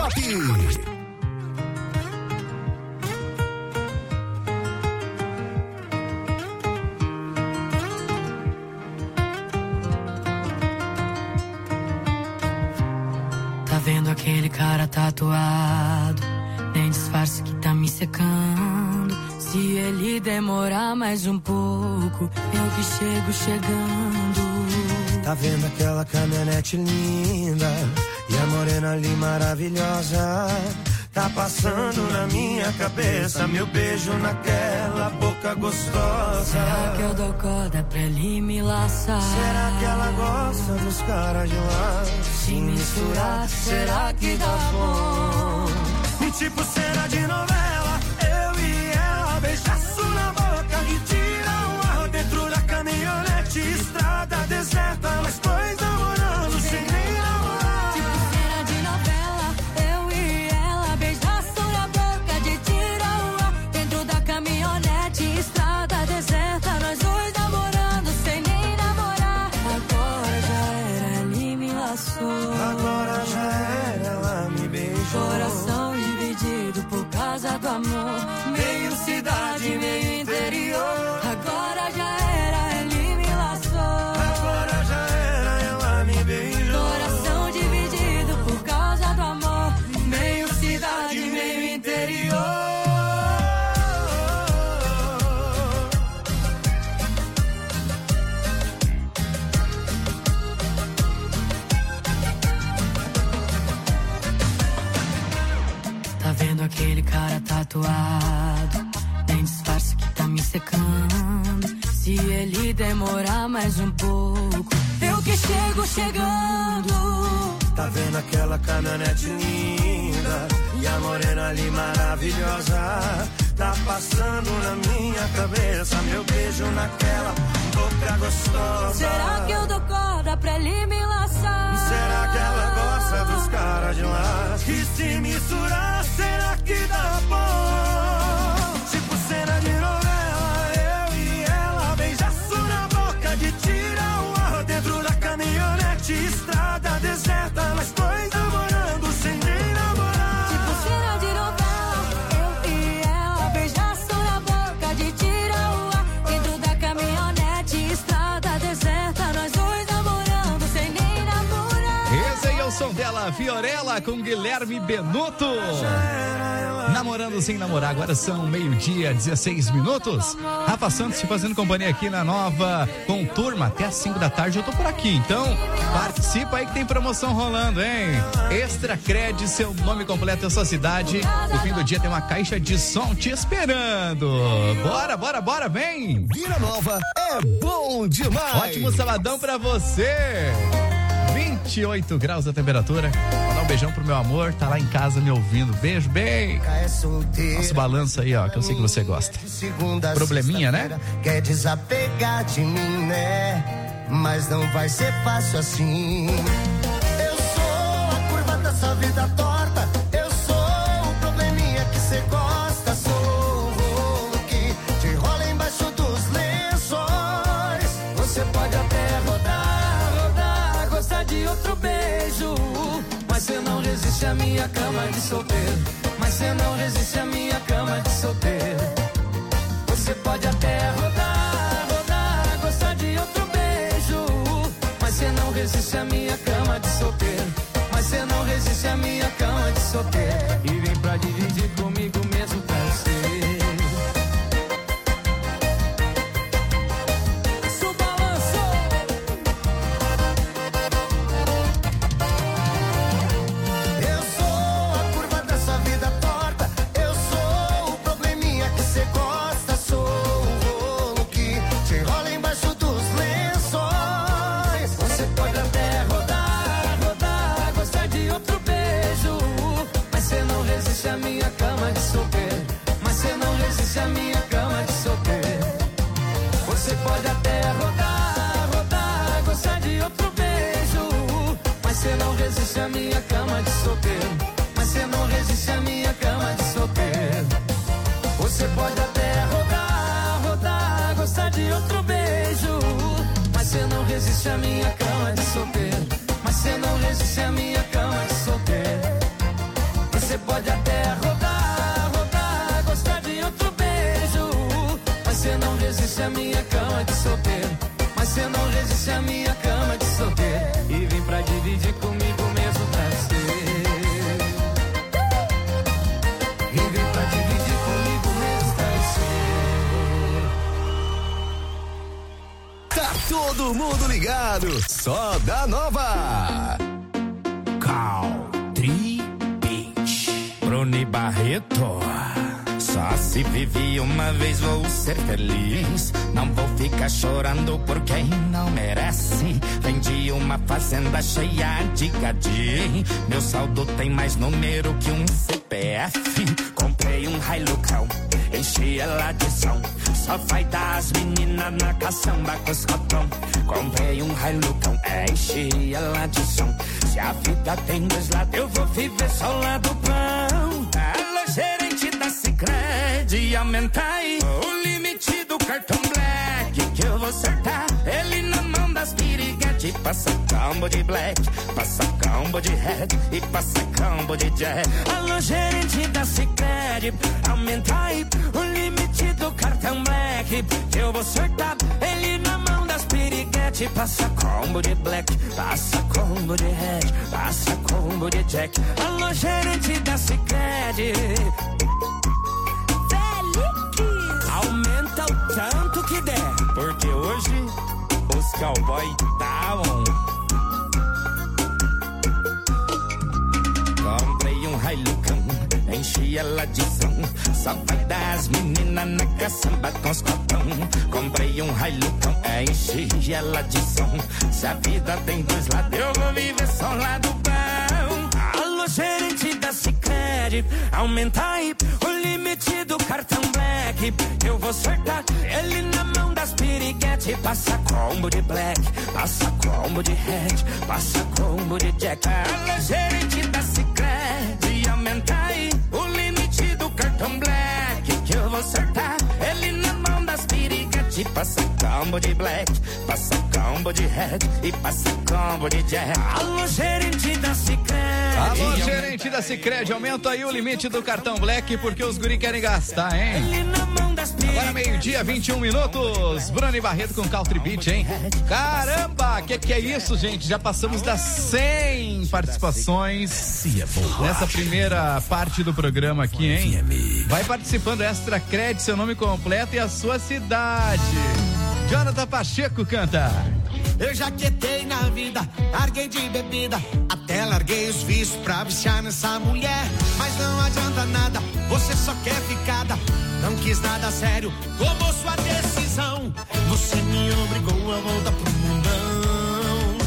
Pop. Tá vendo aquele cara tatuado? Nem disfarce que tá me secando. Se ele demorar mais um pouco, eu que chego chegando. Tá vendo aquela caminhonete linda e a morena ali maravilhosa? Tá passando na minha cabeça meu beijo naquela boca gostosa. Será que eu dou corda pra ele me laçar? Será que ela gosta dos caras de lá? Se misturar, será que dá bom? E tipo cena de novela, eu e ela, beijaço na boca e tira o ar dentro da caminhonete, estrada deserta, nós dois namorando sem nem namorar. Tipo cena de novela, eu e ela, beijaço na boca de tira o ar dentro da caminhonete, estrada deserta, nós dois namorando sem nem namorar. Agora já era, ele me laçou. Agora já era, ela me beijou. Coração dividido por causa do amor. Meio cidade, meio interior. Agora já era, ele me laçou. Agora já era, ela me beijou. Coração dividido por causa do amor. Meio cidade, meio interior. Tá vendo aquele cara tatuado? Nem disfarce que tá me secando. Se ele demorar mais um pouco, eu que chego chegando. Tá vendo aquela caminhonete linda e a morena ali maravilhosa? Tá passando na minha cabeça meu beijo naquela boca gostosa. Será que eu dou corda pra ele me laçar? Será que ela gosta dos caras de lá? E se misturar, será que dá bom? Tipo cena de novela, eu e ela, beijaço na boca de tira o ar dentro da caminhonete, estrada deserta, nós dois namorando sem nem namorar. Tipo cena de novela, eu e ela, beijaço na boca de tira o ar dentro da caminhonete, estrada deserta, nós dois namorando sem nem namorar. Esse aí é o som dela, Fiorella com Guilherme Benuto. Namorando sem namorar, agora são 12:16. Rafa Santos te fazendo companhia aqui na Nova com turma até às 5 da tarde. Eu tô por aqui, então participa aí que tem promoção rolando, hein? Extra Cred, seu nome completo e a sua cidade. No fim do dia tem uma caixa de som te esperando. Bora, vem! Vila Nova é bom demais. Ótimo sabadão pra você. 28 graus a temperatura. Mandar um beijão pro meu amor, tá lá em casa me ouvindo. Beijo, bem. Nosso balanço aí, ó, que eu sei que você gosta. Probleminha, né? Quer desapegar de mim, né? Mas não vai ser fácil assim. Eu sou a curva dessa vida torta. Eu sou o probleminha que cê gosta. Sou o rolo que te rola embaixo dos lençóis. Você pode até rodar, gostar de outro beijo, mas cê não resiste à minha cama de solteiro. Mas cê não resiste à minha cama de solteiro. Você pode até rodar, gostar de outro beijo, mas cê não resiste à minha cama de solteiro. Mas cê não resiste à minha cama de solteiro. E vem pra dividir comigo mesmo parceiro. resiste à minha cama de solteiro, mas você não resiste à minha cama de solteiro. Você pode até rodar, rodar, gostar de outro beijo, mas você não resiste à minha cama de solteiro, mas você não resiste à minha cama de solteiro. de solteiro, mas cê não resiste à minha cama de solteiro e vem pra dividir comigo mesmo travesseiro. E vem pra dividir comigo mesmo travesseiro. Tá todo mundo ligado, só da Nova. Country Beach. Bruni Barreto. Só se vive uma vez, vou ser feliz. Não vou ficar chorando por quem não merece. Vendi uma fazenda cheia de gadi. Meu saldo tem mais número que um CPF. Comprei um Hilucão, enchi ela de som. Só vai dar as meninas na caçamba com os cotão. Comprei um Hilucão, enchi ela de som. Se a vida tem dois lados, eu vou viver só o lado bom. Alô, gerente da Sicredi, aumenta aí o limite do cartão Black, que eu vou acertar ele na mão das piriguete. Passa combo de Black, passa combo de Red e passa combo de Jack. Alô, gerente da Sicredi, aumenta aí o limite do cartão Black, que eu vou acertar ele na mão das piriguete. Passa combo de Black, passa combo de Red, passa combo de Jack. Alô, gerente da Sicredi, aumenta o tanto que der, porque hoje os cowboy tá on. Comprei um Hilucão, enchi ela de som. Só vai dar as meninas na caçamba com os copão. Comprei um Hilucão, enchi ela de som. Se a vida tem dois lados, eu vou viver só o lado bom. Alô, gerente da Sicredi, aumenta aí o limite do cartão Black, eu vou acertar ele na mão das piriguete. Passa combo de Black, passa combo de Red, passa combo de Jack. Alô, gerente da Sicredi, aumenta aí o limite do cartão Black, que eu vou acertar ele na mão das piriguete. Passa combo de Black, passa combo de Red e passa combo de Jack. Alô, gerente da Sicredi. Alô, gerente da Sicredi, aumenta aí o limite do cartão Black, porque os guri querem gastar, hein? Agora meio-dia, 21 minutos. Bruni Barreto com Country Beach, hein? Caramba, que é isso, gente? Já passamos das 100 participações nessa primeira parte do programa aqui, hein? Vai participando, Extra Cred, seu nome completo e a sua cidade. Jonathan Pacheco canta. Eu já quietei na vida, larguei de bebida, até larguei os vícios pra viciar nessa mulher. Mas não adianta nada, você só quer ficada. Não quis nada sério, tomou sua decisão. Você me obrigou a voltar pro mundão.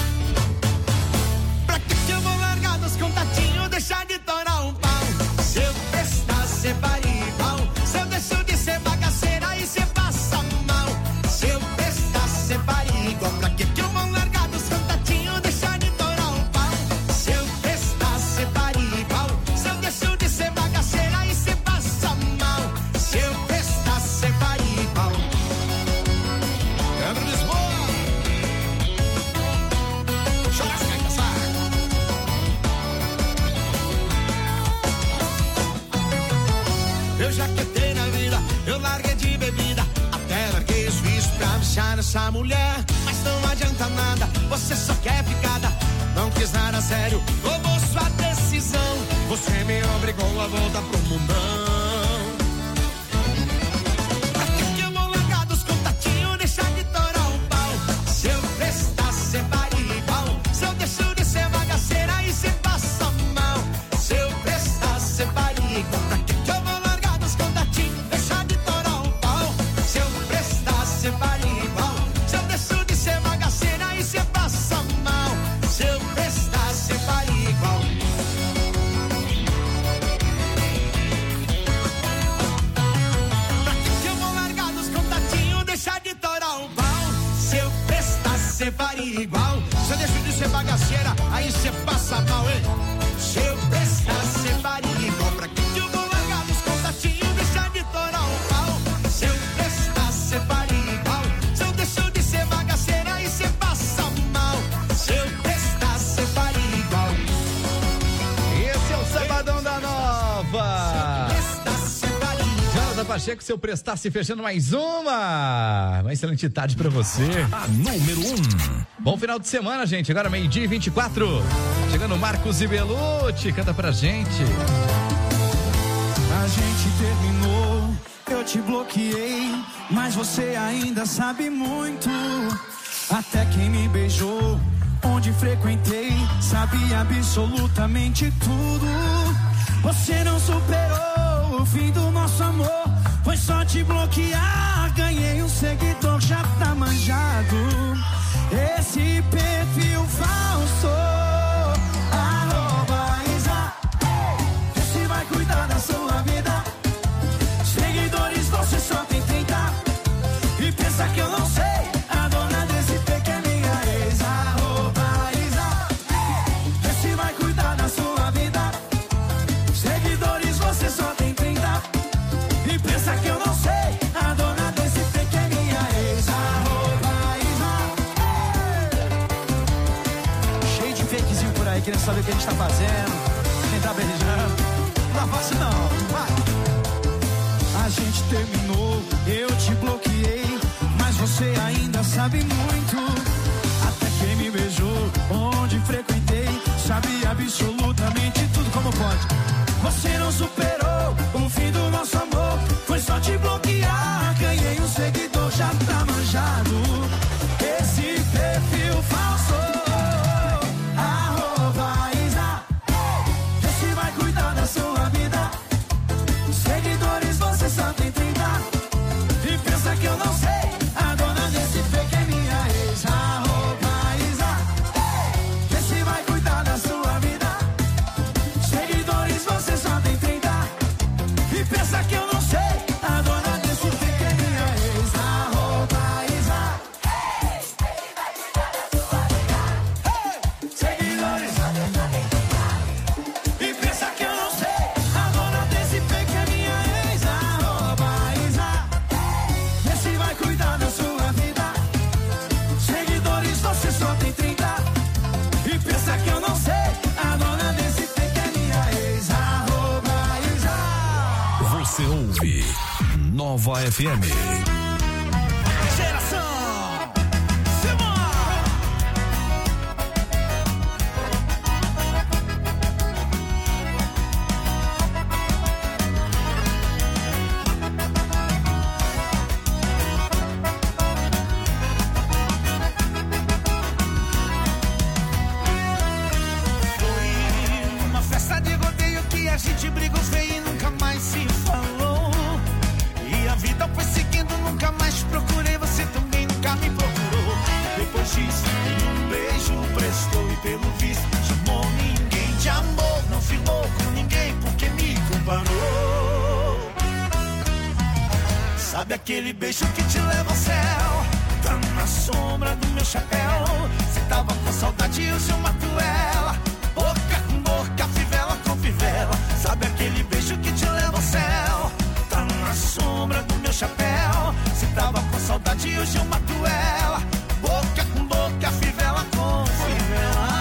Pra que eu vou largar dos contatinhos, deixar de torar um pau? Se eu prestar, cê vai igual. Se eu deixo de ser bagaceira, aí cê passa mal. Se eu prestar, cê vai igual. Pra que eu vou largar dos contatinhos, deixar de torar um pau? Se eu prestar, cê vai igual. Se eu deixo de ser bagaceira, aí cê passa mal. Se eu prestar, cê vai igual. Câmara Lisboa. Chora as caitas, eu já quietei na vida, eu larguei de bebida, até larguei os vícios pra viciar nessa mulher. Mas não adianta nada, você só quer ficada. Não quis nada sério, tomou sua decisão. Você me obrigou a voltar pro mundão. Pra que eu vou largar dos contatinhos, deixar de torar um pau? Se eu prestar, cê vai igual. Se eu deixo de ser bagaceira, aí cê passa mal. Se eu prestar, cê vai igual. Pra que eu vou largar dos contatinhos, deixar de torar um pau? Se eu prestar, cê vai igual. Se eu deixo de ser bagaceira, aí cê passa mal. Se eu prestar, cê vai igual. Pacheco, seu Prestasse, fechando mais uma excelente tarde pra você. A número 1. Bom final de semana, gente. Agora 12:24. Chegando Marcos e Belucci, canta pra gente. A gente terminou, eu te bloqueei, mas você ainda sabe muito. Até quem me beijou, onde frequentei, sabia absolutamente tudo. Você não superou o fim do nosso amor, foi só te bloquear. Ganhei um seguidor, já tá manjado. Esse perfil falso, @Isa, esse vai cuidar da sua vida. Seguidores você só tem 30, e pensa que eu não sei. A dona desse fake é minha ex, @Isa, esse vai cuidar da sua vida. Seguidores você só tem 30, e pensa que eu não sei. A dona desse fake é minha ex, @Isa. Cheio de fakezinho por aí, querendo saber o que a gente tá fazendo, quem tá beijando. Não é fácil não, vai. A gente terminou, eu te bloqueei, mas você ainda sabe muito. Até quem me beijou, onde frequentei, sabia absolutamente tudo. Como pode? Você não superou o fim do nosso amor, foi só te bloquear. Ganhei um seguidor, já tá manjado. Esse perfil falso, @Isa, esse vai cuidar da sua vida. Seguidores você só tem 30, e pensa que eu não sei. A dona desse fake é minha ex, @Isa, esse vai cuidar da sua vida. Seguidores você só tem 30, e pensa que eu não sei. A dona desse fake é minha ex, @Isa, seguidores, e pensa que eu não sei. A dona desse fake é minha ex, @Isa, esse vai cuidar da sua vida. Seguidores você só tem 30, e pensa que eu não sei. A dona desse fake é minha ex, @Isa. Você ouve Nova FM. Geração Simão. Foi uma festa de rodeio que a gente brigou feio e nunca mais se falou. E a vida foi seguindo, nunca mais procurei, você também nunca me procurou. Depois disso, nenhum beijo prestou e pelo visto chamou ninguém de amor. Não firmou com ninguém porque me comparou. Sabe aquele beijo que te leva ao céu? Tá na sombra do meu chapéu. Você tava com saudade e hoje eu mato ela. Boca com boca, fivela com fivela. Sabe aquele beijo que te leva ao céu? Tá na sombra do meu chapéu. Você tava com saudade e hoje eu mato ela. Boca com boca, fivela com fivela.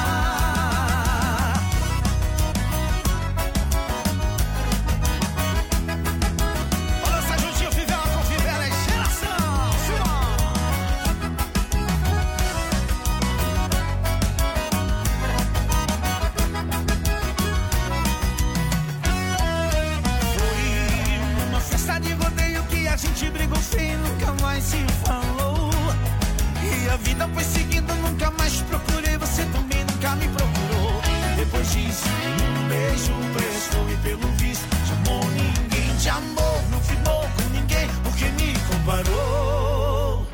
Olha essa juntinho, fivela com fivela, é geração Simão. Foi uma festa de rodeio que a gente brigou feio e nunca mais se falou. E a vida foi seguindo, nunca mais procurei, você também nunca me procurou. Depois disso, um beijo prestou e pelo visto chamou ninguém de amor. Não firmou com ninguém porque me comparou.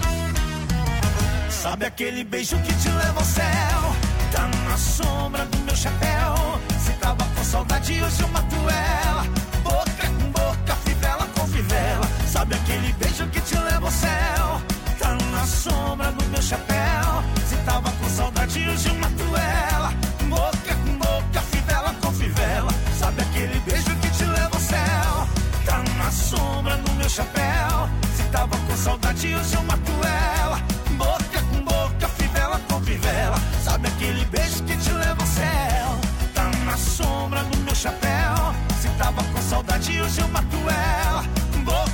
Sabe aquele beijo que te leva ao céu? Tá na sombra do meu chapéu. Você tava com saudade e hoje eu mato ela. Boca com boca, fivela com fivela. Sabe aquele beijo que te leva ao céu? Tá na sombra do meu chapéu. Você tava com saudade e hoje eu mato ela. Boca com boca, fivela com fivela. Sabe aquele beijo que te leva ao céu? Tá na sombra do meu chapéu. Você tava com saudade e hoje eu mato ela. Boca com boca, fivela com fivela. Sabe aquele beijo que te leva ao céu? Tá na sombra do meu chapéu. Se tava com saudade, hoje eu mato ela.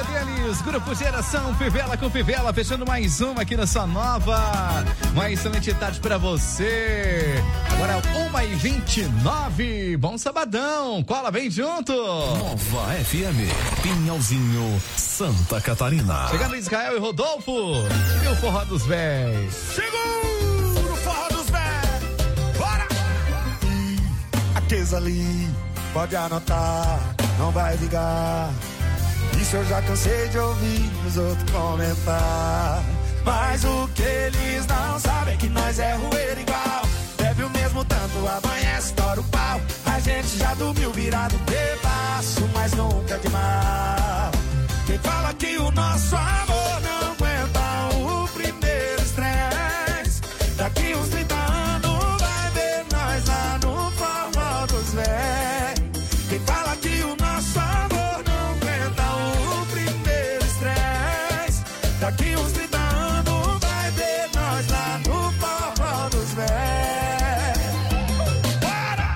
deles, Grupo Geração Fivela com Fivela, fechando mais uma aqui na sua nova. Uma excelente tarde pra você. Agora 1h29, bom sabadão, cola, vem junto. Nova FM, Pinhalzinho, Santa Catarina. Chegando Israel e Rodolfo, e o Forró dos Véis. Segura o Forró dos Véis, bora! Aqueles ali, pode anotar, não vai ligar. Isso eu já cansei de ouvir os outros comentar. Mas o que eles não sabem é que nós é roeiro igual. Bebe o mesmo tanto, amanhece, estoura o pau. A gente já dormiu virado bebaço, mas nunca de mal. Quem fala que o nosso amor não aguenta o primeiro estresse, daqui uns 30 anos vai ver nós lá no Forró dos Véis. Quem fala que o nosso amor não aguenta o primeiro estresse, daqui uns 30 anos vai ver nós lá no Forró dos Véis. Bora!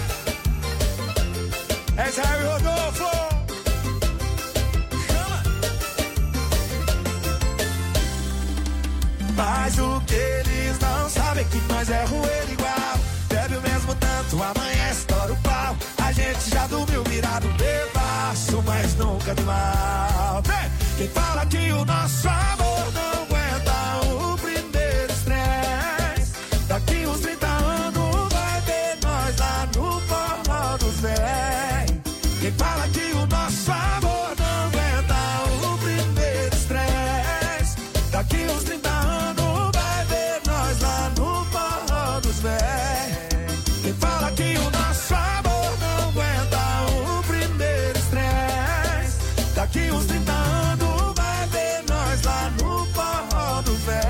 É Israel e Rodolfo. Mas o que eles não sabem é que nós é roeiro igual. Bebe o mesmo tanto, amanhece, estoura o pau. A gente já dormiu virado bebaço, mas nunca de mal. Vem! Quem fala que o nosso amor não aguenta o primeiro estresse, daqui uns 30 anos vai ver nós lá no Forró dos Véis. Quem fala que o nosso amor não aguenta o primeiro estresse, daqui uns 30 anos vai ver nós lá no Forró dos Véis. Quem fala que o nosso amor não aguenta o primeiro estresse, daqui uns 30 anos vai ver nós lá no Forró dos Véis.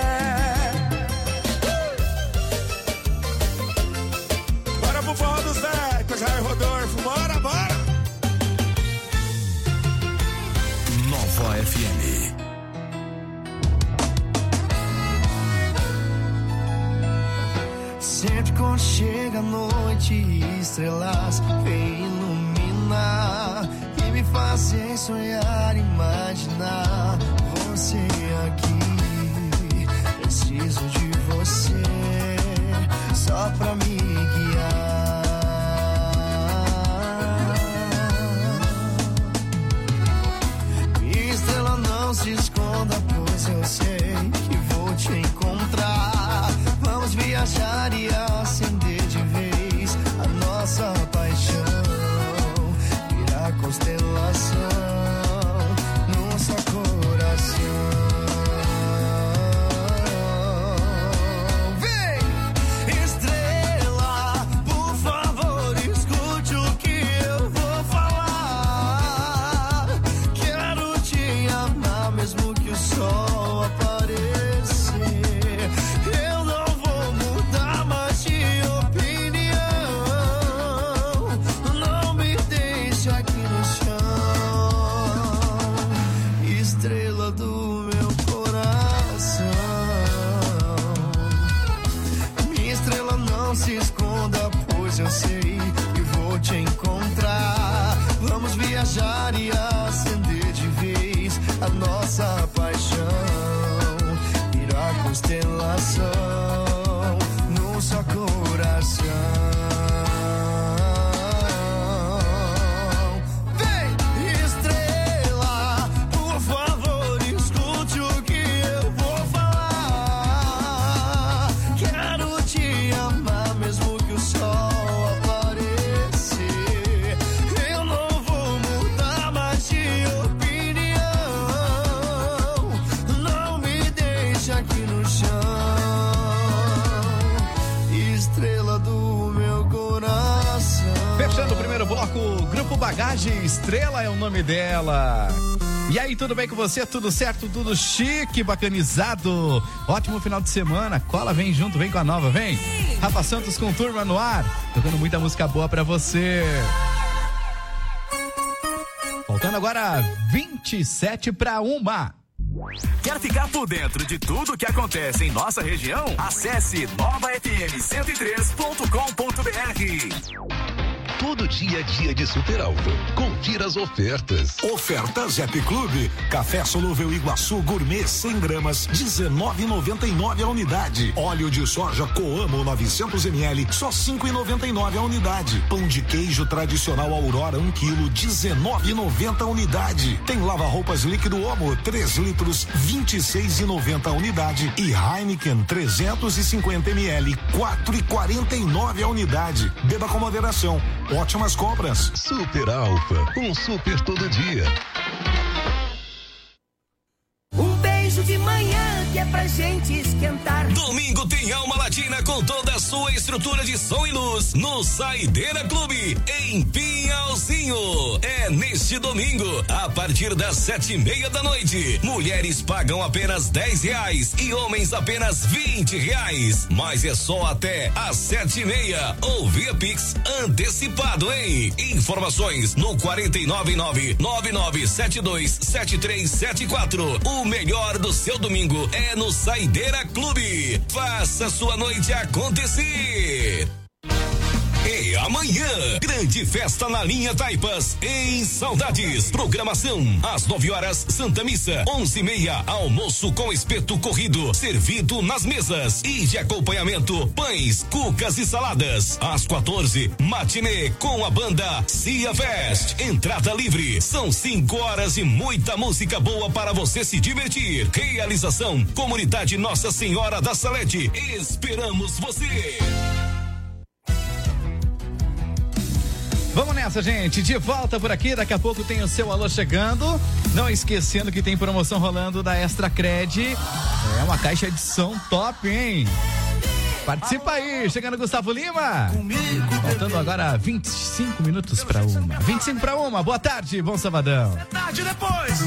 Bora pro Forró dos Véis, com Israel e Rodolfo, bora, bora! Nova FM. Sempre quando chega a noite e estrelas vem iluminar e me fazem sonhar, imaginar você aqui. Preciso de você só pra me guiar. Estrela, não se esconda, pois eu sei que vou te encontrar. Vamos viajar e acender de vez a nossa paixão. Virar constelação no seu coração. Vem! Estrela, por favor, escute o que eu vou falar. Quero te amar mesmo que o sol aparecer. Eu não vou mudar mais de opinião. Não me deixe aqui no chão. Estrela do meu coração. Minha estrela, não se esconda, pois eu sei que vou te encontrar. Vamos viajar e acender de vez a nossa paixão. Virar constelação no seu coração. Vem, estrela, por favor, escute o que eu vou falar. Quero te amar mesmo que o sol aparecer. Eu não vou mudar mais de opinião. Não me deixe aqui no chão. Estrela do meu coração. Fechando o primeiro bloco, Grupo Bagagem, Estrela é o nome dela. E aí, tudo bem com você? Tudo certo? Tudo chique, bacanizado? Ótimo final de semana. Cola, vem junto, vem com a nova, vem. Rafa Santos com Turma no ar, tocando muita música boa pra você. Faltando agora 27:01. Quer ficar por dentro de tudo que acontece em nossa região? Acesse novafm103.com.br. Todo dia é dia de Super Alto. Confira as ofertas. Ofertas Zep Clube. Café solúvel Iguaçu Gourmet 100 gramas, R$19,99 a unidade. Óleo de soja Coamo 900 ml, só R$5,99 a unidade. Pão de queijo tradicional Aurora 1 kg, R$19,90 a unidade. Tem lava-roupas líquido Omo 3 litros, R$26,90 a unidade. E Heineken 350 ml, R$4,49 a unidade. Beba com moderação. Ótimas compras. Super Alfa, um super todo dia. Um beijo de manhã que é pra gente esquentar. Domingo tem Alma Latina com toda a sua estrutura de som e luz no Saideira Clube, em Pinhalzinho. É neste domingo, a partir das 7:30 da noite. Mulheres pagam apenas R$10 e homens apenas R$20. Mas é só até às 7:30 ou via Pix antecipado, hein? Informações no 499-9972-7374. O melhor do seu domingo é no Saideira Clube. Faça sua noite acontecer. E amanhã, grande festa na linha Taipas, em Saudades. Programação, às 9 horas, Santa Missa, 11:30, almoço com espeto corrido, servido nas mesas. E de acompanhamento, pães, cucas e saladas. Às 14, matinê com a banda Cia Fest. Entrada livre, são 5 horas e muita música boa para você se divertir. Realização, Comunidade Nossa Senhora da Salete. Esperamos você. Vamos nessa, gente, de volta por aqui, daqui a pouco tem o seu alô chegando, não esquecendo que tem promoção rolando da Extra Cred, é uma caixa de som top, hein? Participa aí, chegando Gustavo Lima, faltando agora 25 minutos para 1, 25 para 1, boa tarde, bom sabadão. Tarde depois.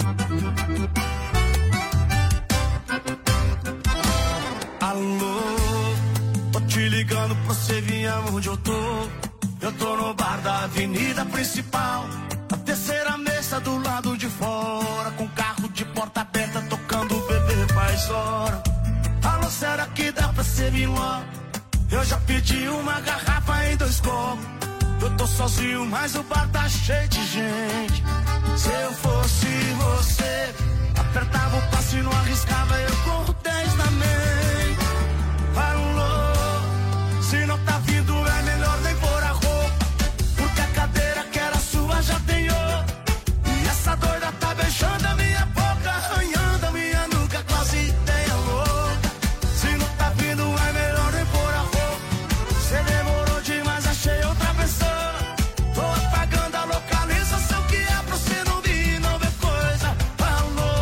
Alô, tô te ligando pra você vir aonde eu tô. Eu tô no bar da avenida principal, a terceira mesa do lado de fora, com carro de porta aberta tocando o bebê faz hora. Alô, será que dá pra você vir lá? Eu já pedi uma garrafa em 2 copos. Eu tô sozinho, mas o bar tá cheio de gente. Se eu fosse você, apertava o passo e não arriscava, eu corro 10 na mente. Alô, se não tá vindo é melhor nem pôr a roupa, porque a cadeira que era sua já tem outra. E essa doida tá beijando a minha boca, arranhando a minha nuca, quase ideia louca. Se não tá vindo é melhor nem pôr a roupa. Cê demorou demais, achei outra pessoa. Tô apagando a localização que é pra você não vir, não ver coisa. Alô.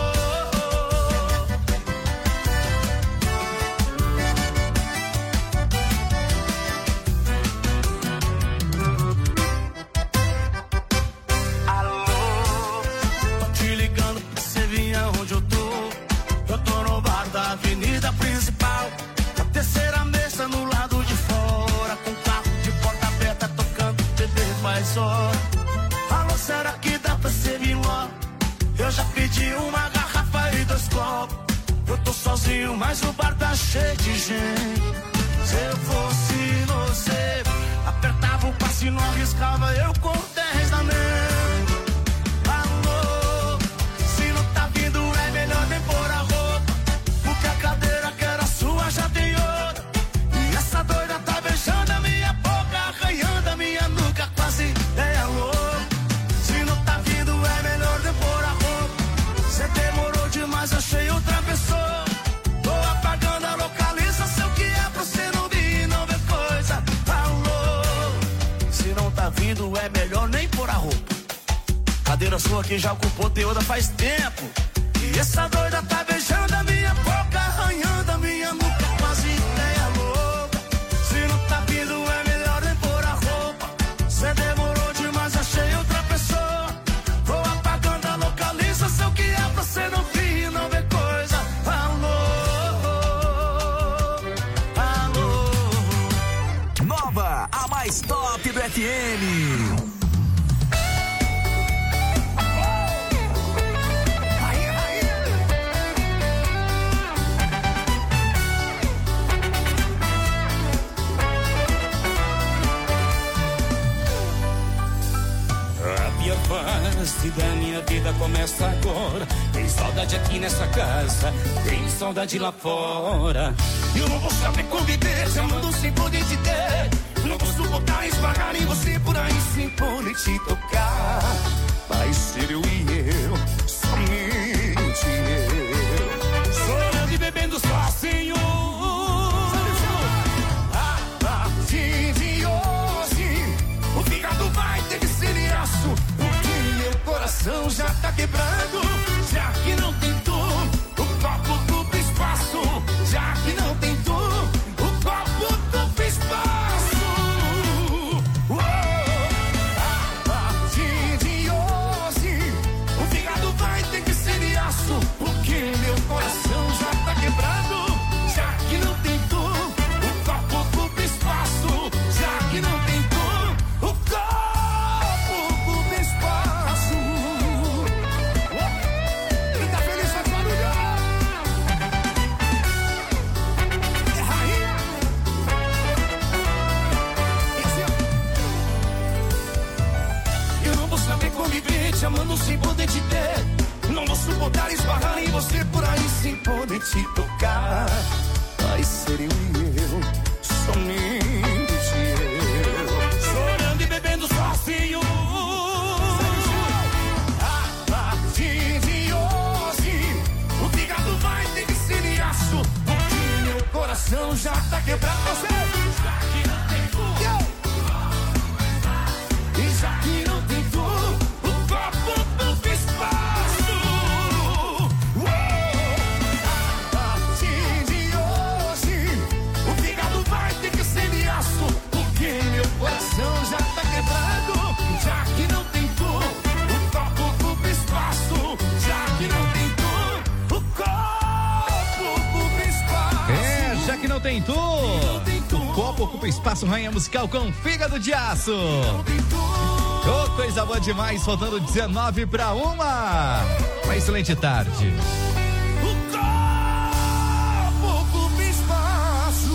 Avenida principal, a terceira mesa no lado de fora, com carro de porta aberta tocando bebê faz hora. Alô, será que dá pra você vir lá? Eu já pedi uma garrafa e 2 copos. Eu tô sozinho, mas o bar tá cheio de gente. Se eu fosse você, apertava o passo e não arriscava, eu com 10 na mente. Alô, se não tá vindo é melhor nem pôr a roupa, porque a cadeira que era sua já tem outra. E essa doida tá beijando a minha boca, arranhando a minha nuca, quase ideia louca. Se não tá vindo é melhor nem pôr a roupa. Cê demorou demais, achei outra pessoa. Tô apagando a localização que é pra você não vir, não ver coisa. Alô, se não tá vindo é melhor nem pôr a roupa. Cadeira sua que já ocupou teoda faz tempo. E essa doida tá beijando a minha boca, arranhando a minha nuca, quase ideia louca. Se não tá vindo é melhor nem pôr a roupa. Cê demorou demais, achei outra pessoa. Tô apagando a localização que é pra você não vir, não ver coisa. Alô, alô. Nova, a mais top do FM. fase da minha vida começa agora. Tem saudade aqui nessa casa, tem saudade lá fora. Eu não vou saber conviver, te amando sem poder te ter. Não vou suportar esbarrar em você por aí sem poder te tocar. Vai ser eu e eu, somente eu. Chorando e bebendo sozinho. A partir de hoje, o fígado vai ter que ser aço, porque meu coração já tá quebrado. Já que não tem tu, o copo ocupa espaço. Já que não tem tu, o copo ocupa espaço. A partir de hoje, o fígado vai ter que ser aço, porque meu coração já tá quebrado. Já que não tem tu, o copo ocupa espaço. Já que não tem tu, o copo ocupa espaço. Quem tá feliz faz barulhar. É rainha. E assim, ó. Eu não vou saber conviver, te amando sem poder te ter. Não vou suportar esbarrar em você por aí sem poder te tocar. Vai ser eu e eu, somente eu. Chorando e bebendo sozinho. A partir de hoje, o fígado vai ter que ser aço, porque meu coração já tá quebrado. Já que não tem tu, e já que não tem tu, o copo ocupa espaço. A partir de hoje, o fígado vai ter que ser aço, porque meu coração já tá quebrado. Já que não tem tu, o copo ocupa espaço. Já que não tem tu, o copo ocupa espaço. É, já que não tem tu, o copo ocupa espaço. Rainha musical com Fígado de Aço. Oh, coisa boa demais, faltando 19 para 1. Uma excelente tarde. O copo ocupa espaço.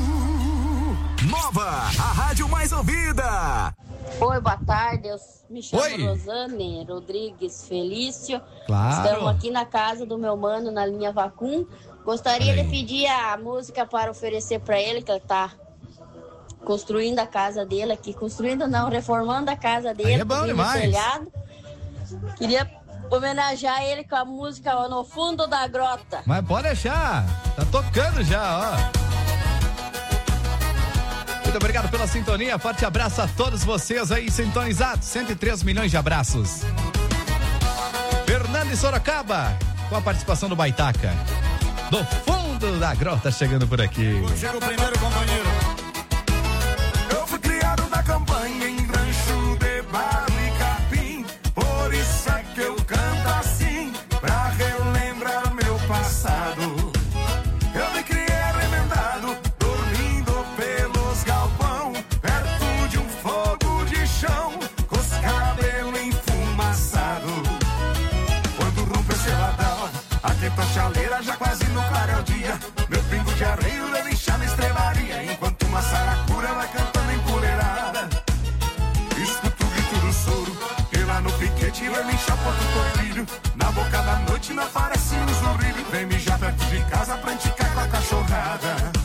Nova, a rádio mais ouvida. Oi, boa tarde. Eu me chamo Oi. Rosane Rodrigues Felício. Claro. Estamos aqui na casa do meu mano, na linha Vacum. Gostaria Olha de aí. pedir a música para oferecer para ele, que ele está construindo a casa dele aqui. Construindo não, reformando a casa dele. Aí é bom subindo o demais. telhado. Queria homenagear ele com a música No Fundo da Grota. Mas pode deixar, tá tocando já, ó. Muito obrigado pela sintonia, forte abraço a todos vocês aí sintonizados, 103 milhões de abraços. Fernando de Sorocaba, com a participação do Baitaca. Do fundo da grota chegando por aqui. Chega o primeiro companheiro. Eu fui criado na campanha em rancho de barro e capim. Por isso é que eu canto assim, pra relembrar meu passado. Eu me criei arremendado, dormindo pelos galpão, perto de um fogo de chão, com os cabelos enfumaçados. Quando rompe o geladão, aquenta a chaleira já quase no clareio dia. Meu pingo de arreio deve inchar na estrebaria, enquanto uma saracura vai cantando empoleirada. Escuto o grito do soro, e lá no piquete vai me inchar porto torrilho. Na boca da noite não aparece um zurrilho. Vem mijar perto de casa pra enticar com a cachorrada.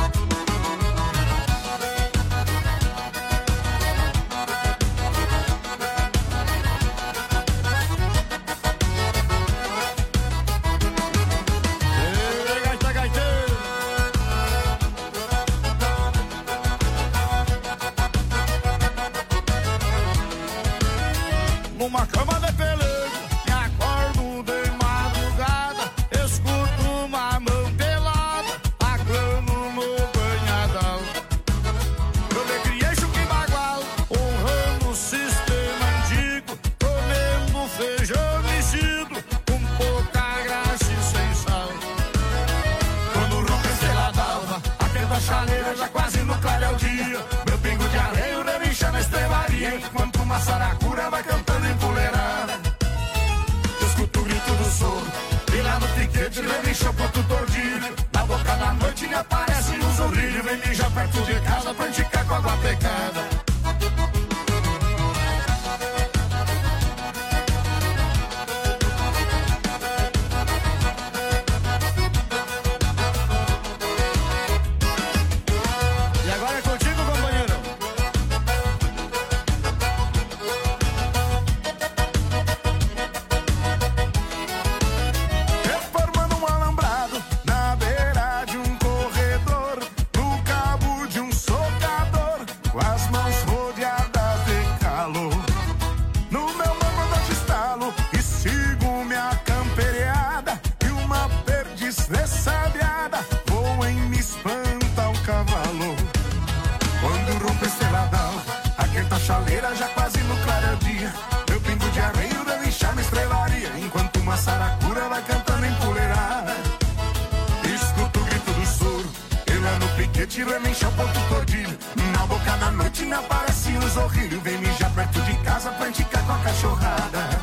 Numa cama de pelego, me acordo de madrugada, escuto uma mão pelada, pagando no banhadão. Eu me criei chuque bagual, honrando o sistema antigo, comendo feijão mexido, com pouca graça e sem sal. Quando rompe a estrela d'alva, aquenta a chaleira já quase no clareio dia. Meu pingo de areia deve inchar na estrebaria, enquanto uma saracura vai cantando empoleirada. Escuto o grito do soro, e lá no piquete leva inchar porto tordilho. Na boca da noite me aparece um zurrilho, vem mijar perto de casa pra enticar com água pecada. na chaleira, já quase no claro dia. Meu pingo de arreio relinchar na estrelaria, enquanto uma saracura vai cantando empoleirada. Escuto o grito do soro, ele é no piquete, relincha o ponto tordilho. Na boca da noite me aparece um zorrilho, vem mijar perto de casa pra indicar com a cachorrada.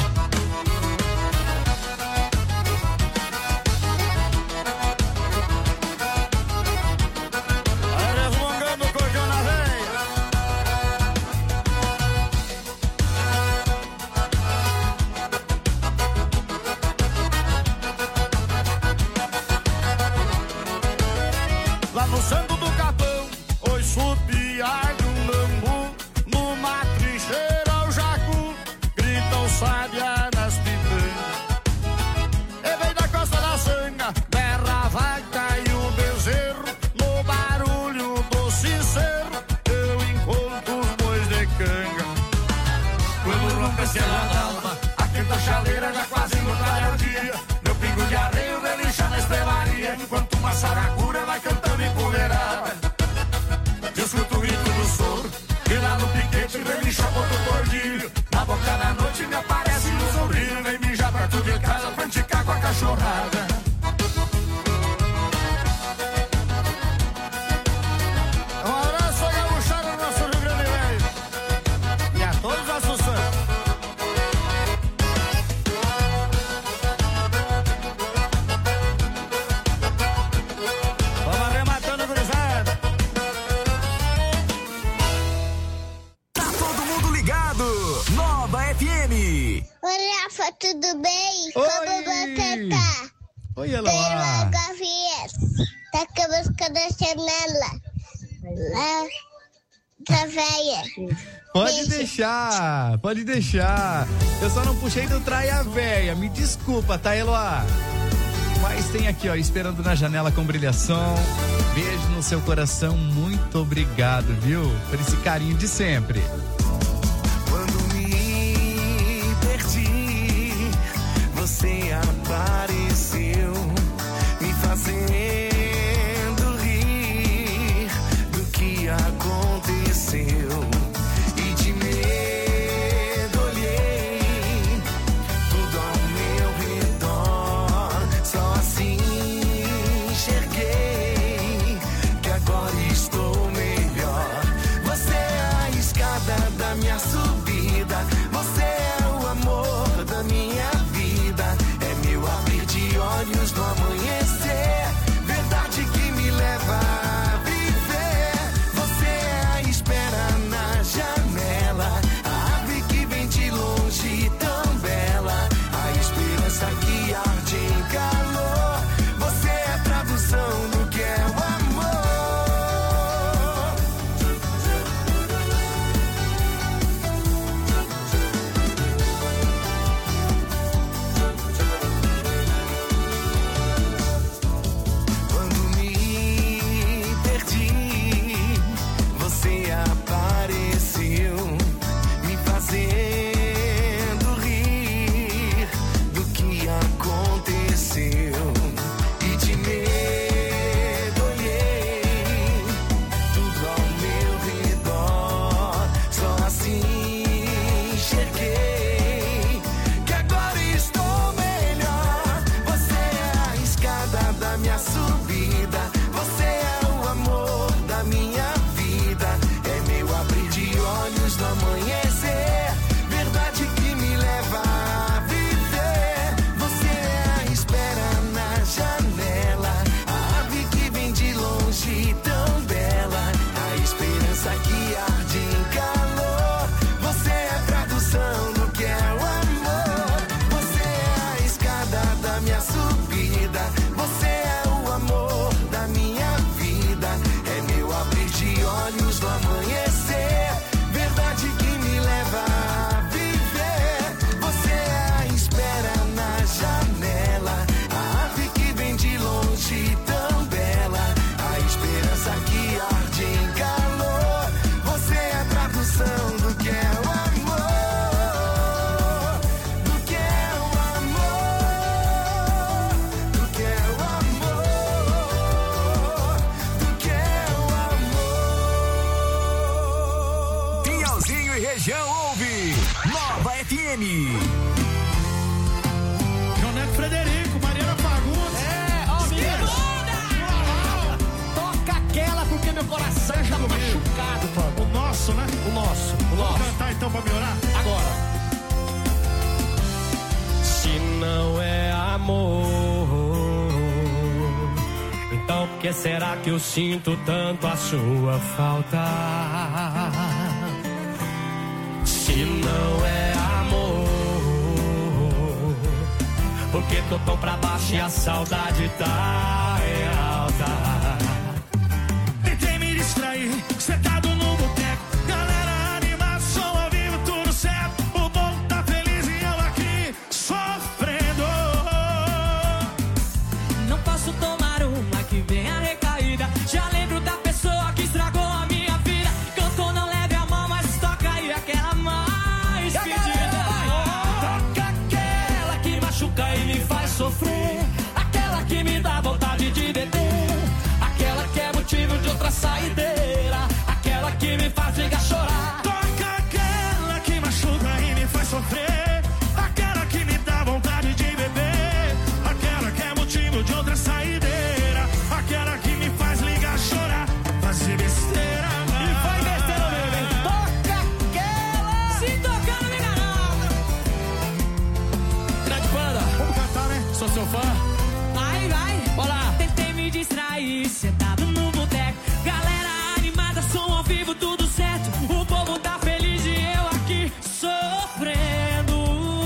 Lá no santo do capão, oi supiar de um lambu, numa trincheira o jacu, grita o sábia nas pitangas. E vem da costa da sanga, berra a vaca e o bezerro, no barulho do sincero, eu encontro os bois de canga. Quando rompe a cena d'alma, a quinta chaleira já quase no claro dia. Meu pingo de arreio relincha na estelaria, enquanto uma saracura vai cantando empoleirada. Eu escuto o grito do soro, e lá no piquete relincha ponto tordilho. Na boca da noite me aparece um sorrilho, vem mijar perto de casa pra indicar com a cachorrada. Um abraço a gaúchada do nosso Rio Grande Velho e a todos os nossos santos. Vamos arrematando, gurizada. Tá todo mundo ligado. Nova FM. Oi, Rafa, tudo bem? Oi. Como você tá? Oi, Tem uma Eloá. gavieta. Tá com a música da janela. Lá, tá velha. Pode deixar, pode deixar. Eu só não puxei do Traia Véia. Me desculpa, tá, Eloá? Mas tem aqui, ó, esperando na janela com brilhação. Beijo no seu coração. Muito obrigado, viu? Por esse carinho de sempre. Quando me perdi, você apareceu, me fazendo rir do que aconteceu. E de medo olhei tudo ao meu redor, só assim enxerguei que agora estou melhor. Você é a escada da minha subida, você é o amor da minha vida, é meu abrir de olhos no amanhecer, verdade que me leva a viver. Você é a espera na janela, a ave que vem de longe tão bela, a esperança que arde em calor. Você é a tradução do que é o amor. Quando me perdi, você apareceu, me fazendo rir do que aconteceu. E de medo olhei tudo ao meu redor, só assim enxerguei que agora estou melhor. Você é a escada da minha subida, você é o amor da minha vida, é meu abrir de olhos no amanhecer, verdade que me leva a viver. Você é a espera na janela, a ave que vem de longe tão bela, a esperança que arde em calor. Você é a tradução do que é o amor. Você é a escada da minha subida, você é o amor da minha vida, é meu abrir de olhos no amanhecer, verdade que me leva e região ouve Nova FM. João Neto Frederico, Mariana Fagundes. Toca aquela porque meu coração tá machucado, pô. O nosso, né? O nosso. Vamos cantar então pra me orar? Agora. Se não é amor, então por que será que eu sinto tanto a sua falta? Se não é amor, porque tô tão pra baixo e a saudade tá alta. Tentei me distrair, sentado no boteco, galera animada, som ao vivo, tudo certo. O povo tá feliz e eu aqui sofrendo. Não posso tomar uma que vem a recaída. Já lembro da pessoa que estragou a minha vida. Cantou, não leve a mão, mas toca aí aquela mais pedida. Toca aquela que machuca e me faz sofrer, aquela que me dá vontade de beber, aquela que é motivo de outra saideira, aquela que me faz ligar chorar. Toca aquela que machuca e me faz sofrer, aquela que me dá vontade de beber, aquela que é motivo de outra saideira, aquela que me faz ligar chorar, fazer besteira. E vai besteira, bebê. Toca aquela. Se tocar não me engana. Grande banda, Vamos cantar, né? sou seu fã. Vai, vai. Olá. Tentei me distrair, sentado no boteco. Galera animada, som ao vivo, tudo certo. O povo tá feliz e eu aqui sofrendo.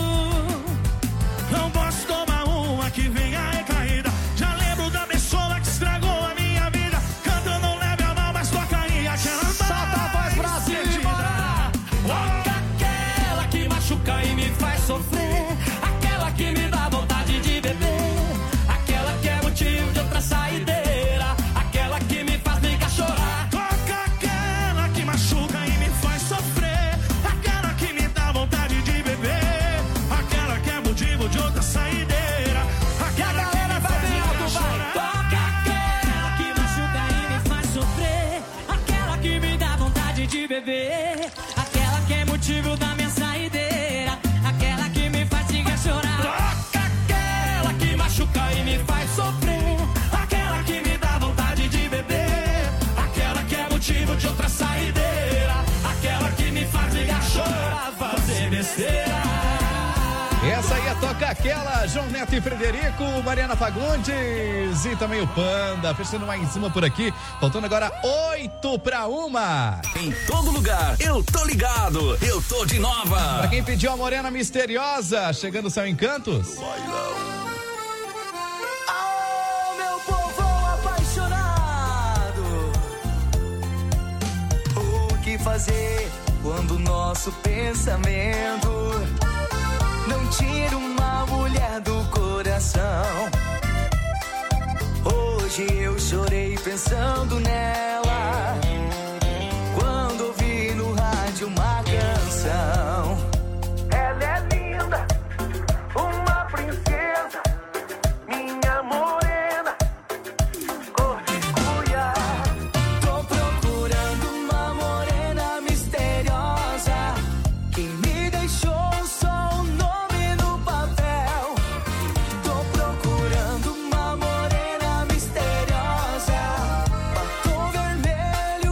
Não posso tomar uma que venha recaída. Já lembro da pessoa que estragou a minha vida. Canta, não leve a mão, mas toca aí aquela mais. Solta a voz pra cima. Toca aquela que machuca e me faz sofrer, aquela que me dá vontade de beber, aquela que é motivo de outra saideira, aquela que me faz ligar chorar. Toca aquela que machuca e me faz sofrer, aquela que me dá vontade de beber, aquela que é motivo de outra saideira, aquela que me faz ligar chorar. Toca aquela que machuca e me faz sofrer, aquela que me dá vontade de beber, aquela que é motivo da minha saideira, aquela que me faz ligar chorar. Toca aquela que machuca e me faz sofrer, aquela que me dá vontade de beber, aquela que é motivo de outra saideira, aquela que me faz ligar chorar, fazer besteira. Essa aí é Toca Aquela, João Neto e Frederico, Mariana Fagundes e também o Panda, fechando mais uma por aqui, faltando agora 8:01. Em todo lugar, eu tô ligado, eu tô de Nova. Pra quem pediu a Morena Misteriosa, chegando o Céu Encantos. Oh, meu povo apaixonado, o que fazer quando o nosso pensamento não tira uma mulher do coração? Hoje eu chorei pensando nela, quando ouvi no rádio uma canção. Ela é linda, uma princesa, minha morena, cor de cuia. Tô procurando uma morena misteriosa, que me deixou só o nome no papel. Tô procurando uma morena misteriosa, batom vermelho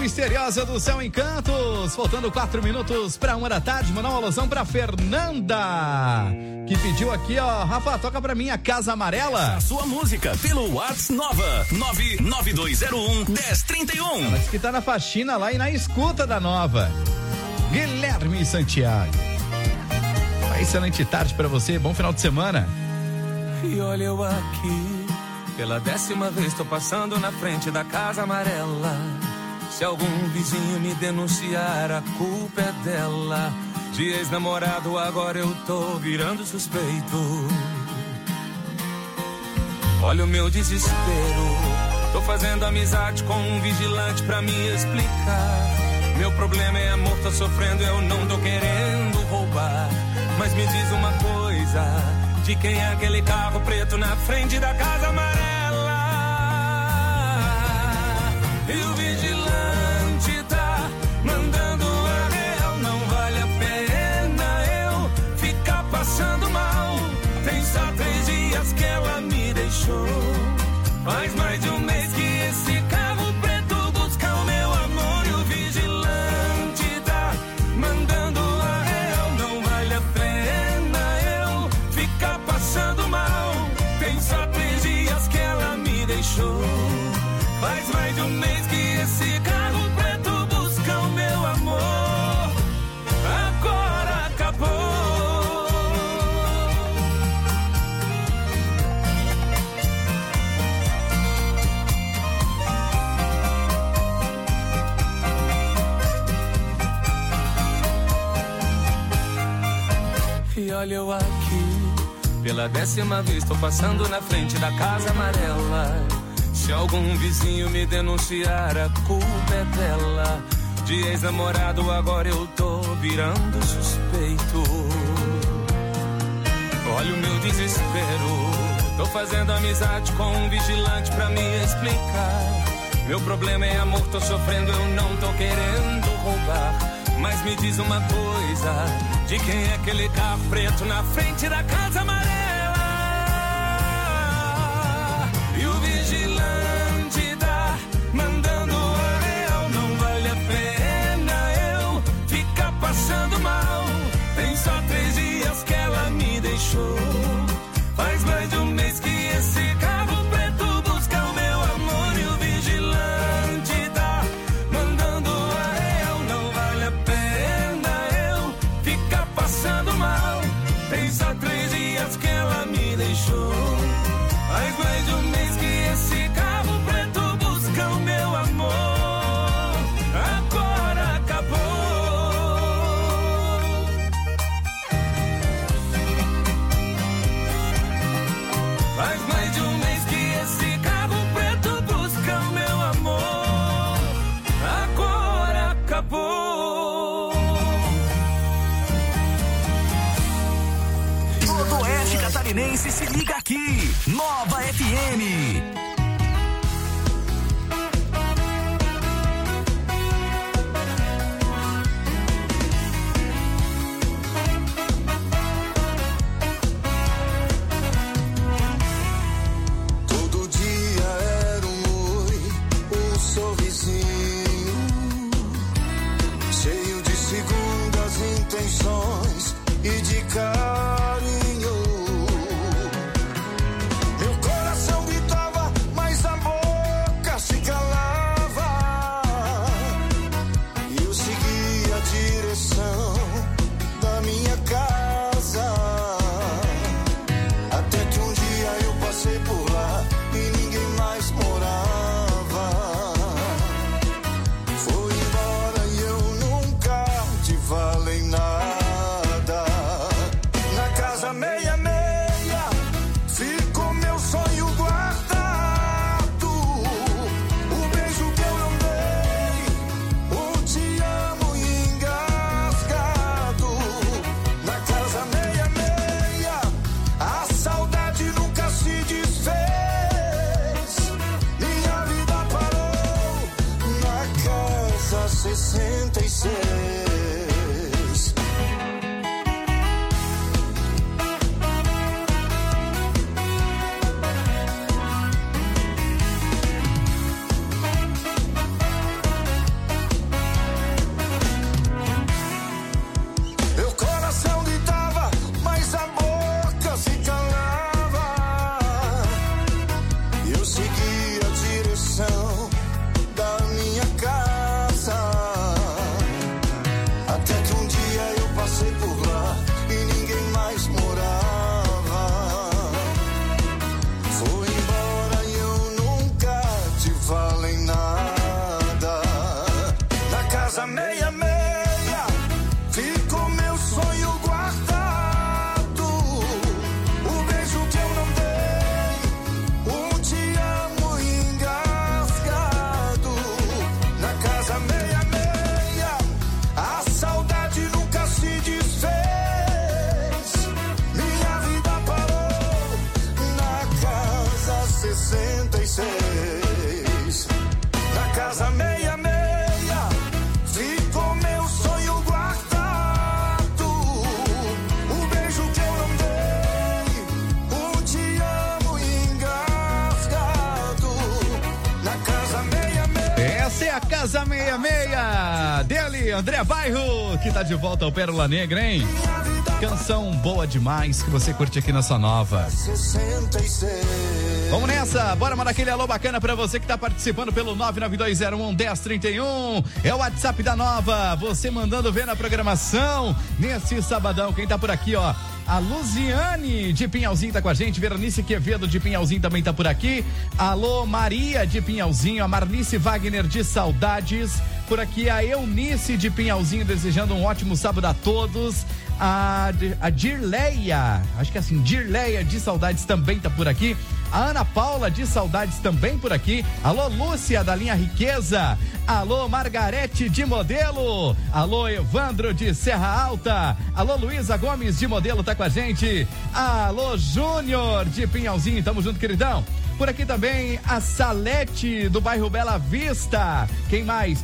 Misteriosa do Céu Encantos. Faltando 4 minutos para 1 da tarde. Mandar uma alusão pra Fernanda, que pediu aqui, ó. Rafa, toca pra mim a Casa Amarela. A sua música pelo WhatsApp 99201-1031. Ela disse que tá na faxina lá e na escuta da Nova. Guilherme Santiago. Uma excelente tarde pra você, bom final de semana. E olha eu aqui, pela 10ª vez tô passando na frente da Casa Amarela. Se algum vizinho me denunciar, a culpa é dela. De ex-namorado agora eu tô virando suspeito. Olha o meu desespero, tô fazendo amizade com um vigilante pra me explicar. Meu problema é amor, tô sofrendo, eu não tô querendo roubar. Mas me diz uma coisa, de quem é aquele carro preto na frente da Casa Amarela? E o vigilante tá mandando a real, não vale a pena eu ficar passando mal. Tem só 3 dias que ela me deixou, faz mais de um mês que esse carro preto busca o meu amor. E o vigilante tá mandando a real, não vale a pena eu ficar passando mal. Tem só 3 dias que ela me deixou, faz mais de um mês que esse carro preto busca o meu amor. Agora acabou. E olha eu aqui, pela 10ª vez tô passando na frente da Casa Amarela. Se algum vizinho me denunciar, a culpa é dela. De ex-namorado agora eu tô virando suspeito. Olha o meu desespero, tô fazendo amizade com um vigilante pra me explicar. Meu problema é amor, tô sofrendo, eu não tô querendo roubar. Mas me diz uma coisa, de quem é aquele carro preto na frente da Casa Amarela? E o vigilante tá mandando a real, não vale a pena eu ficar passando mal. Tem só 3 dias que ela me deixou, faz mais de um mês que esse carro preto busca o meu amor. E o vigilante tá mandando a real, não vale a pena eu ficar passando mal. Tem só 3 dias que ela me deixou, faz mais de um mês que esse carro preto busca o meu amor. Agora acabou. Faz mais de um mês que esse carro preto busca o meu amor. Agora acabou. Todo oeste catarinense se liga aqui. Nova FM. Todo dia era um oi, um sorrisinho, cheio de segundas intenções e de carinho. Meu coração gritava, mas a boca se calava. E eu segui a direção da minha casa. Até que um dia eu passei por lá e ninguém mais morava. Foi embora e eu nunca te falei nada. Casa 66 dele, André Bairro, que tá de volta ao Pérola Negra, hein? Canção boa demais que você curte aqui na sua nova. Vamos nessa, bora mandar aquele alô bacana pra você que tá participando pelo 992011031. É o WhatsApp da Nova, você mandando ver na programação nesse sabadão. Quem tá por aqui, ó, a Luziane de Pinhalzinho tá com a gente, Veronice Quevedo de Pinhalzinho também tá por aqui. Alô Maria de Pinhalzinho, a Marlice Wagner de Saudades, por aqui a Eunice de Pinhalzinho desejando um ótimo sábado a todos. A Dirleia, acho que é assim, Dirleia de Saudades também tá por aqui. A Ana Paula de Saudades também por aqui. Alô Lúcia da linha Riqueza. Alô Margarete de Modelo. Alô Evandro de Serra Alta. Alô Luísa Gomes de Modelo tá com a gente. Alô Júnior de Pinhalzinho, tamo junto, queridão. Por aqui também a Salete do bairro Bela Vista. Quem mais?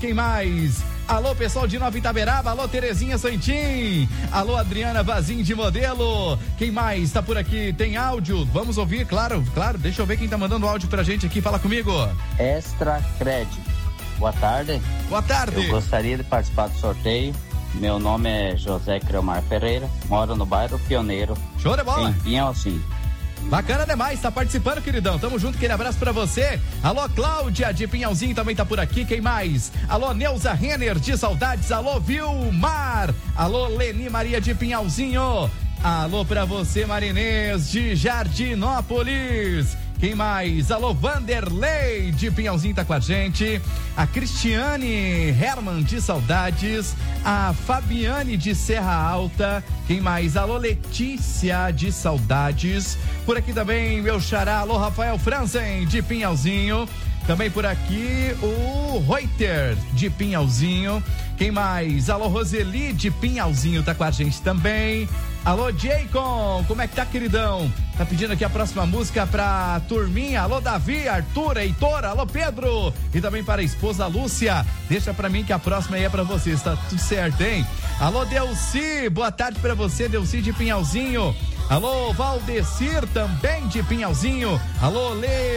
Alô, pessoal de Nova Itaberaba, alô, Terezinha Santim, alô, Adriana Vazim de Modelo. Quem mais tá por aqui? Tem áudio? Vamos ouvir, claro, deixa eu ver quem tá mandando áudio pra gente aqui, fala comigo. Extra Crédito, boa tarde. Boa tarde. Eu gostaria de participar do sorteio. Meu nome é José Creomar Ferreira, moro no bairro Pioneiro. Show de bola. Em Pinhalzinho. Bacana demais, tá participando, queridão. Tamo junto, aquele abraço pra você. Alô, Cláudia de Pinhalzinho também tá por aqui. Quem mais? Alô, Neuza Renner de Saudades. Alô, Vilmar. Alô, Leni Maria de Pinhalzinho. Alô pra você, Marinês de Jardinópolis. Quem mais? Alô, Vanderlei de Pinhalzinho tá com a gente. A Cristiane Herman de Saudades. A Fabiane de Serra Alta. Quem mais? Alô, Letícia de Saudades. Por aqui também, meu xará. Alô, Rafael Franzen de Pinhalzinho. Também por aqui, o Reuter de Pinhalzinho. Quem mais? Alô, Roseli de Pinhalzinho tá com a gente também. Alô, Jaycon, como é que tá, queridão? Tá pedindo aqui a próxima música pra turminha. Alô, Davi, Arthur, Heitor, alô, Pedro. E também para a esposa Lúcia. Deixa pra mim que a próxima aí é pra vocês, tá tudo certo, hein? Alô, Delci, boa tarde pra você, Delci de Pinhalzinho. Alô, Valdecir também de Pinhalzinho. Alô,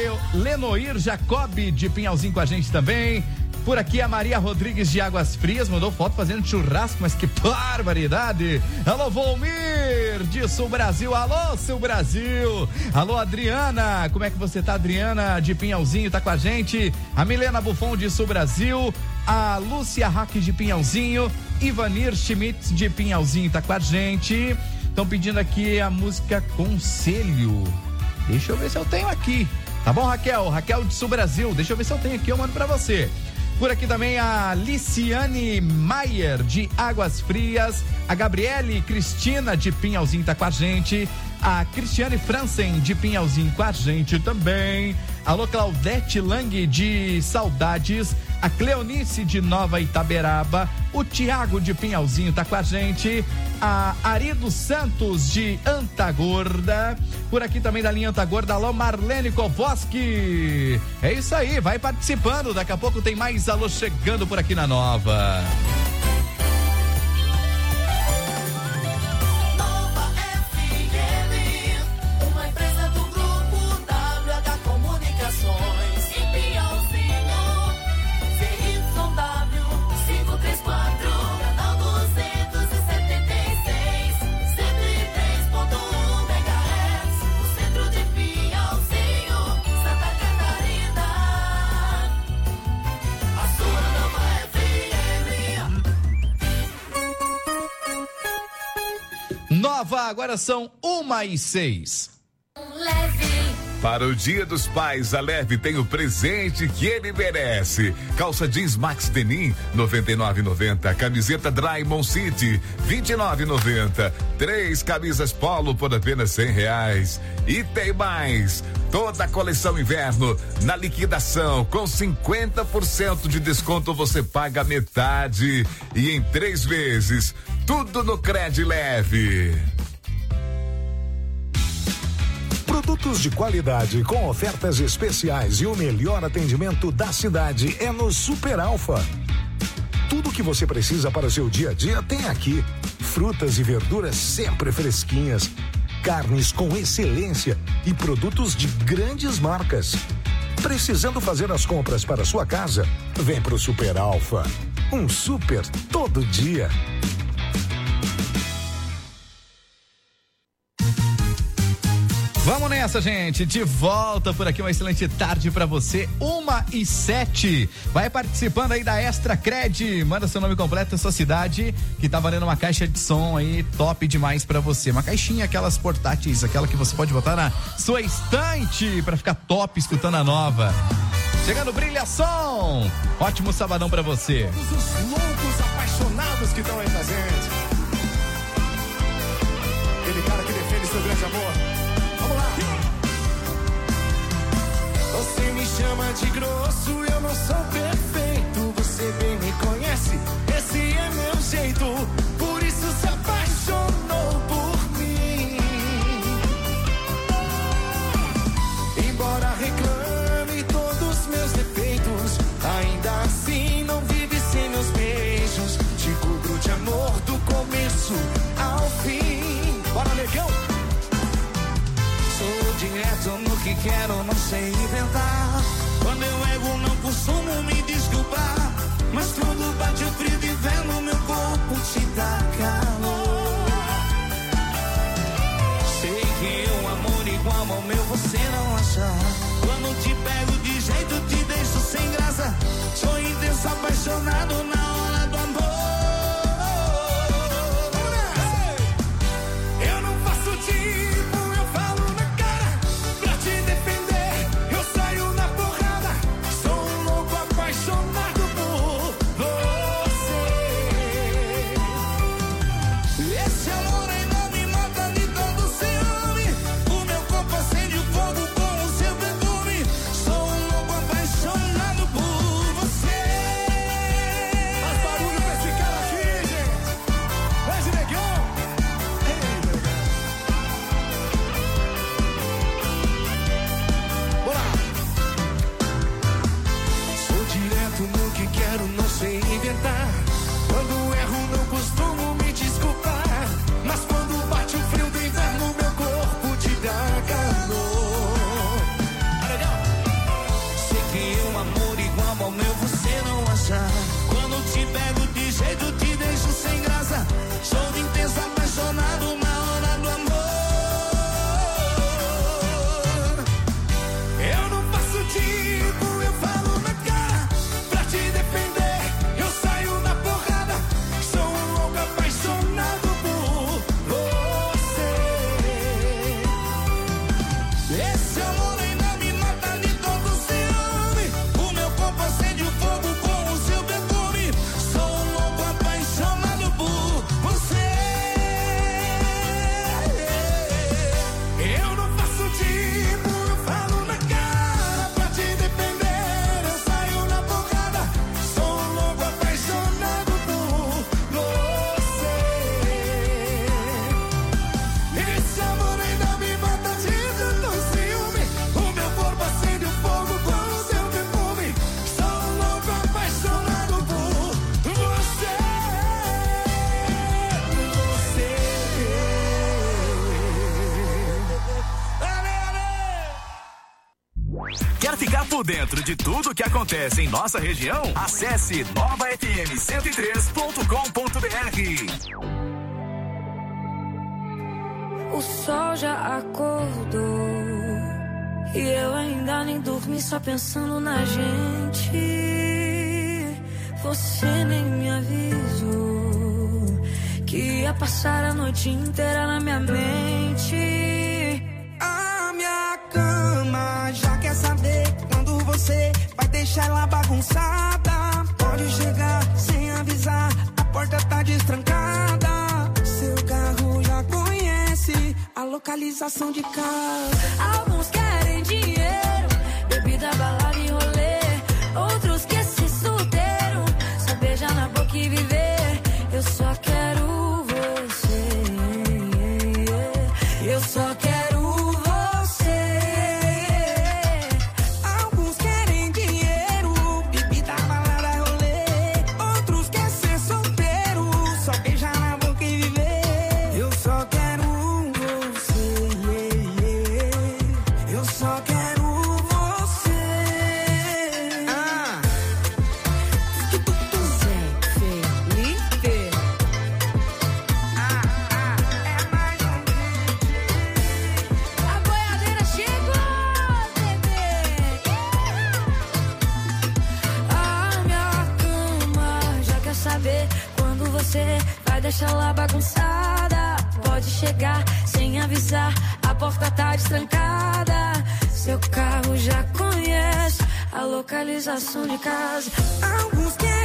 Lenoir Jacob de Pinhalzinho com a gente também. Por aqui a Maria Rodrigues de Águas Frias mandou foto fazendo churrasco, mas que barbaridade. Alô, Volmir de Sul Brasil. Alô, Sul Brasil. Alô, Adriana, como é que você tá, Adriana de Pinhalzinho, tá com a gente. A Milena Buffon de Sul Brasil. A Lúcia Hack de Pinhalzinho. Ivanir Schmitz de Pinhalzinho tá com a gente. Estão pedindo aqui a música Conselho. Deixa eu ver se eu tenho aqui. Tá bom, Raquel? Raquel de Sul Brasil. Deixa eu ver se eu tenho aqui, eu mando pra você. Por aqui também a Liciane Maier de Águas Frias. A Gabriele Cristina de Pinhalzinho tá com a gente. A Cristiane Franzen de Pinhalzinho com a gente também. Alô, Claudete Lang de Saudades. A Cleonice de Nova Itaberaba. O Tiago de Pinhalzinho tá com a gente. A Arido Santos de Antagorda. Por aqui também da linha Antagorda. Alô, Marlene Kovoski. É isso aí, vai participando. Daqui a pouco tem mais alô chegando por aqui na Nova. Nova, agora são 1h06. Para o Dia dos Pais, a Leve tem o presente que ele merece. Calça jeans Max Denim, R$ 99,90. Camiseta Draymond City, R$ 29,90. 3 camisas Polo por apenas R$100. E tem mais. Toda a coleção inverno na liquidação com 50% de desconto, você paga metade e em 3 vezes. Tudo no Cred Leve. Produtos de qualidade com ofertas especiais e o melhor atendimento da cidade é no Super Alfa. Tudo que você precisa para o seu dia a dia tem aqui. Frutas e verduras sempre fresquinhas, carnes com excelência e produtos de grandes marcas. Precisando fazer as compras para sua casa? Vem pro Super Alfa. Um super todo dia. Vamos nessa, gente. De volta por aqui, uma excelente tarde pra você. 1h07. Vai participando aí da Extra Cred. Manda seu nome completo, sua cidade, que tá valendo uma caixa de som aí top demais pra você. Uma caixinha, aquelas portáteis, aquela que você pode botar na sua estante pra ficar top escutando a nova. Chegando Brilha Som. Ótimo sabadão pra você. Todos os loucos apaixonados que estão aí com a gente. Aquele cara que defende seu grande amor. Vamos lá. Você me chama de grosso, eu não sou perfeito. Você bem me conhece, esse é meu jeito. Por isso se apaixonou por mim. Embora reclame todos meus defeitos, ainda assim não vive sem meus beijos. Te cubro de amor do começo ao fim. Bora, negão! Sou direto no que quero, não sei inventar. Quando eu erro não costumo me desculpar. Mas quando bate o frio de inverno, meu corpo te dá calor. Sei que um amor igual ao meu você não acha. Quando te pego de jeito, te deixo sem graça. Sou intenso, apaixonado na hora do amor. Eu não faço tipo, eu falo na cara. Pra te defender, eu saio na porrada. Sou um louco apaixonado por você. Esse amor ainda me mata de todo ciúme. O meu corpo acende o fogo com o seu perfume. Sou um louco apaixonado por você. Faz barulho pra esse cara aqui, gente. Vai de negão. Sou direto no que quero, não sei inventar. Quando erro não costumo me desculpar. Mas quando bate o frio do inverno, meu corpo te dá calor. Sei que um amor igual ao meu você não acha. Quando te pego de jeito, te deixo sem graça. Sou de intenso, apaixonado na hora do amor. Eu não faço tipo, eu falo na cara. Pra te defender, eu saio na porrada. Sou um louco apaixonado por você. Esse amor ainda me mata de todo ciúme. O meu corpo acende o fogo com o seu perfume. Sou um louco apaixonado por você. Eu não faço tipo, eu falo na cara. Pra te defender, eu saio na porrada. Sou um louco apaixonado por você. Esse amor ainda me mata de tanto ciúme. O meu corpo acende o fogo com o seu perfume. Sou um louco apaixonado por você. Quer ficar por dentro de tudo que acontece em nossa região? Acesse novafm103.com.br. O sol já acordou e eu ainda nem dormi, só pensando na gente. Você nem me avisou que ia passar a noite inteira na minha mente. A minha cama já quer saber quando você vai deixar ela bagunçada. Pode chegar sem avisar, a porta tá destrancada. Seu carro já conhece a localização de casa. Alguns querem dinheiro, bebida, balada e rolê. Outros querem ser solteiro, só beijar na boca e viver. Eu só quero você. Eu só quero você. Alguns querem dinheiro, bebida, balada, rolê. Outros querem ser solteiro, só beijar na boca e viver. Eu só quero você. Eu só quero você. ela bagunçada. Pode chegar sem avisar, a porta tá destrancada. Seu carro já conhece a localização de casa. Alguns querem